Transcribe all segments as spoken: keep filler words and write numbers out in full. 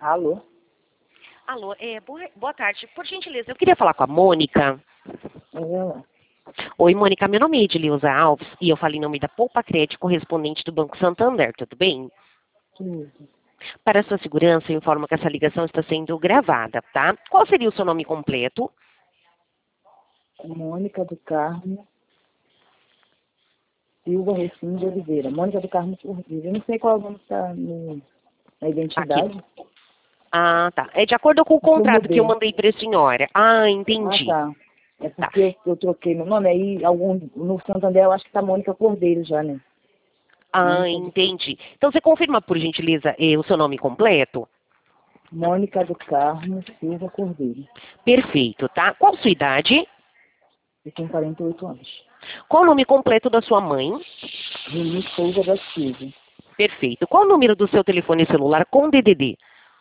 Alô? Alô, é, boa, boa tarde. Por gentileza, eu queria falar com a Mônica. É ela. Oi, Mônica, meu nome é Edileuza Alves e eu falo em nome da Poupa Crédito, correspondente do Banco Santander, tudo bem? Tudo. Para sua segurança, eu informo que essa ligação está sendo gravada, tá? Qual seria o seu nome completo? Mônica do Carmo Silva Recim de Oliveira. Mônica do Carmo Silva. Eu não sei qual é o nome que está no, na identidade. Aqui. Ah, tá. É de acordo com o contrato eu que eu mandei para a senhora. Ah, entendi. Ah, tá. É Tá. porque eu, eu troquei meu nome. Aí algum, no Santander eu acho que tá Mônica Cordeiro já, né? Ah, Mônica do, entendi. Então você confirma, por gentileza, eh, o seu nome completo? Mônica do Carmo Silva Cordeiro. Perfeito, tá? Qual a sua idade? Eu tenho quarenta e oito anos. Qual o nome completo da sua mãe? Reni Souza da Silva. Perfeito. Qual o número do seu telefone celular com D D D?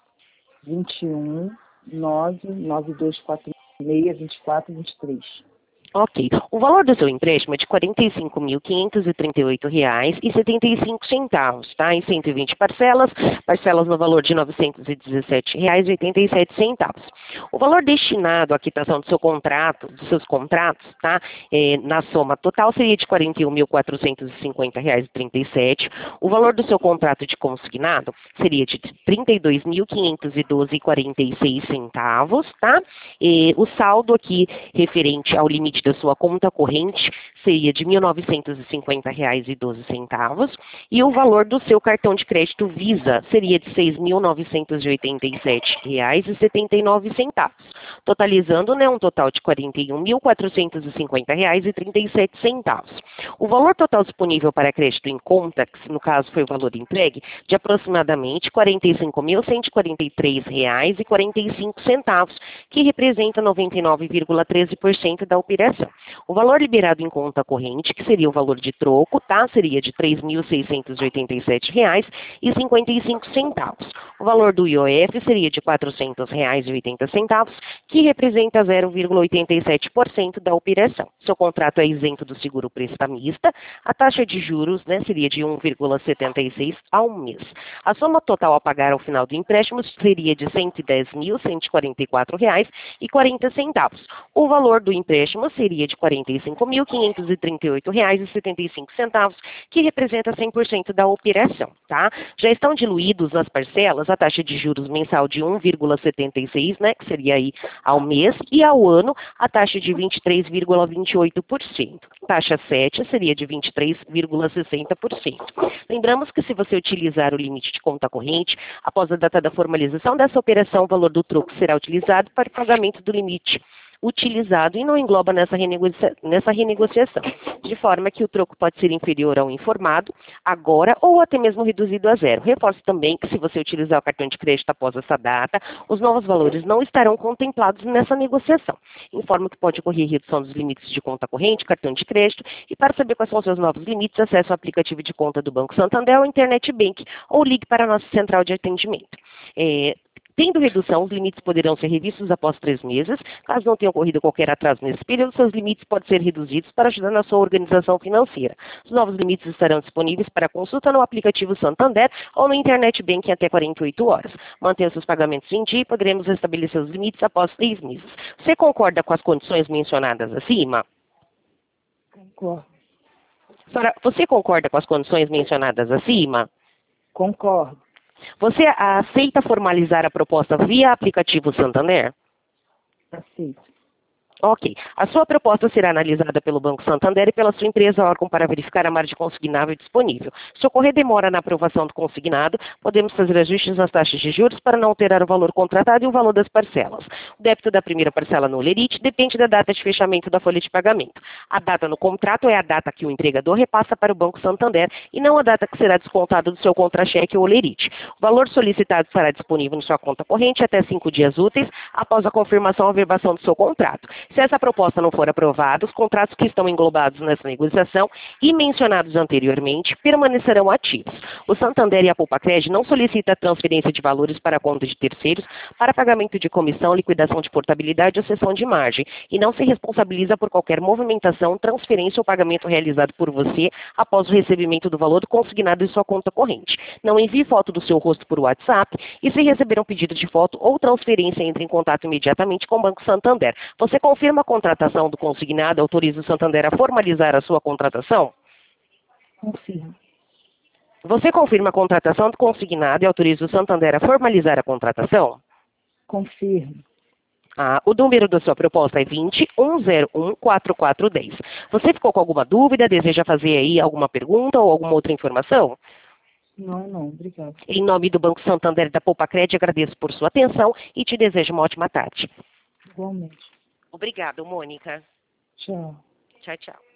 vinte e um, nove, nove dois quatro seis, vinte e quatro, vinte e três. Ok. O valor do seu empréstimo é de quarenta e cinco mil, quinhentos e trinta e oito reais e setenta e cinco centavos, tá? Em cento e vinte parcelas, parcelas no valor de novecentos e dezessete reais e oitenta e sete centavos. O valor destinado à quitação do seu contrato, dos seus contratos, tá? É, na soma total seria de quarenta e um mil, quatrocentos e cinquenta reais e trinta e sete. O valor do seu contrato de consignado seria de trinta e dois mil, quinhentos e doze reais e quarenta e seis centavos, tá? E o saldo aqui referente ao limite da sua conta corrente seria de mil novecentos e cinquenta reais e doze centavos e o valor do seu cartão de crédito Visa seria de seis mil novecentos e oitenta e sete reais e setenta e nove centavos, totalizando, né, um total de quarenta e um mil, quatrocentos e cinquenta reais e trinta e sete centavos. O valor total disponível para crédito em conta, que no caso foi o valor entregue, de aproximadamente quarenta e cinco mil, cento e quarenta e três reais e quarenta e cinco centavos, que representa noventa e nove vírgula treze por cento da operação. O valor liberado em conta corrente, que seria o valor de troco, tá? Seria de três mil seiscentos e oitenta e sete reais e cinquenta e cinco centavos. O valor do I O F seria de quatrocentos reais e oitenta centavos, que representa zero vírgula oitenta e sete por cento da operação. Seu contrato é isento do seguro prestamista. A taxa de juros, né, seria de um vírgula setenta e seis ao mês. A soma total a pagar ao final do empréstimo seria de cento e dez mil, cento e quarenta e quatro reais e quarenta centavos. O valor do empréstimo seria de quarenta e cinco mil, quinhentos e trinta e oito reais e setenta e cinco centavos, que representa cem por cento da operação, tá? Já estão diluídos nas parcelas a taxa de juros mensal de um vírgula setenta e seis, né, que seria aí ao mês, e ao ano a taxa de vinte e três vírgula vinte e oito por cento. Taxa sete seria de vinte e três vírgula sessenta por cento. Lembramos que se você utilizar o limite de conta corrente, após a data da formalização dessa operação, o valor do troco será utilizado para o pagamento do limite utilizado e não engloba nessa, renegocia nessa renegociação, de forma que o troco pode ser inferior ao informado agora ou até mesmo reduzido a zero. Reforço também que se você utilizar o cartão de crédito após essa data, os novos valores não estarão contemplados nessa negociação. Informo que pode ocorrer redução dos limites de conta corrente, cartão de crédito, e para saber quais são os seus novos limites, acesse o aplicativo de conta do Banco Santander ou Internet Bank ou ligue para a nossa central de atendimento. É, Tendo redução, os limites poderão ser revistos após três meses. Caso não tenha ocorrido qualquer atraso nesse período, seus limites podem ser reduzidos para ajudar na sua organização financeira. Os novos limites estarão disponíveis para consulta no aplicativo Santander ou no Internet Banking até quarenta e oito horas. Mantenha seus pagamentos em dia e poderemos restabelecer os limites após três meses. Você concorda com as condições mencionadas acima? Concordo. Senhora, você concorda com as condições mencionadas acima? Concordo. Você aceita formalizar a proposta via aplicativo Santander? Aceito. Ok. A sua proposta será analisada pelo Banco Santander e pela sua empresa órgão para verificar a margem consignável disponível. Se ocorrer demora na aprovação do consignado, podemos fazer ajustes nas taxas de juros para não alterar o valor contratado e o valor das parcelas. O débito da primeira parcela no lerite depende da data de fechamento da folha de pagamento. A data no contrato é a data que o entregador repassa para o Banco Santander e não a data que será descontado do seu contra-cheque ou lerite. O valor solicitado estará disponível em sua conta corrente até cinco dias úteis após a confirmação ou averbação do seu contrato. Se essa proposta não for aprovada, os contratos que estão englobados nessa negociação e mencionados anteriormente permanecerão ativos. O Santander e a Poupa-Cred não solicitam transferência de valores para a conta de terceiros para pagamento de comissão, liquidação de portabilidade ou cessão de margem e não se responsabiliza por qualquer movimentação, transferência ou pagamento realizado por você após o recebimento do valor consignado em sua conta corrente. Não envie foto do seu rosto por WhatsApp e, se receber um pedido de foto ou transferência, entre em contato imediatamente com o Banco Santander. Você confirma a contratação do consignado e autoriza o Santander a formalizar a sua contratação? Confirmo. Você confirma a contratação do consignado e autoriza o Santander a formalizar a contratação? Confirmo. Ah, o número da sua proposta é vinte, um zero um, quatro quatro um zero. Você ficou com alguma dúvida? Deseja fazer aí alguma pergunta ou alguma outra informação? Não, não, obrigado. Em nome do Banco Santander e da Poupa-Cred, agradeço por sua atenção e te desejo uma ótima tarde. Igualmente. Obrigada, Mônica. Tchau. Tchau, tchau.